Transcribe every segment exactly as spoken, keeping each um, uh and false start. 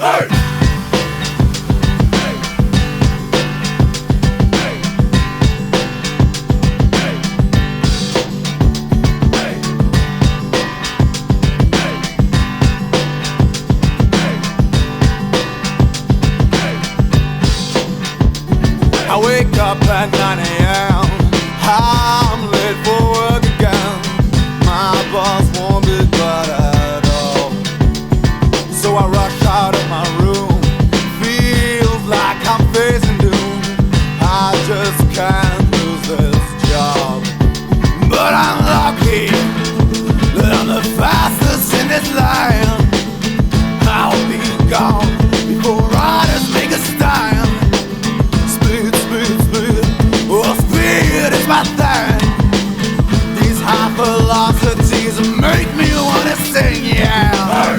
Hey! I wake up at nine a m I'm late for work again. My boss won't be glad at all. So I rush out of my room. Feels like I'm facing doom. I just can't lose this job. But I'm lucky that I'm the fastest in this line. I'll be gone before riders make a stand. It's my thing. These high velocities make me wanna sing, yeah.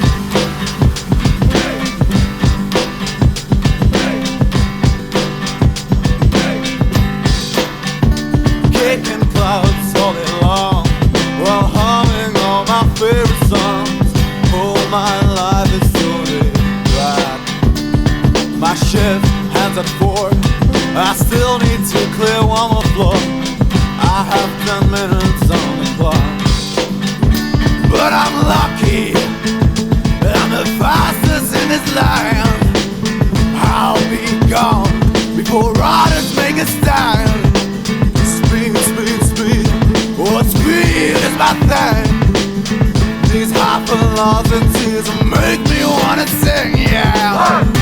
Kicking clouds all day long while humming all my favorite songs. Oh, my life is so black. My shift ends at four. I still need to clear one more floor. I have ten minutes on the clock. But I'm lucky that I'm the fastest in this land. I'll be gone before riders make a stand. Speed, speed, speed. Oh, speed is my thing. These high velocities make me wanna sing, yeah.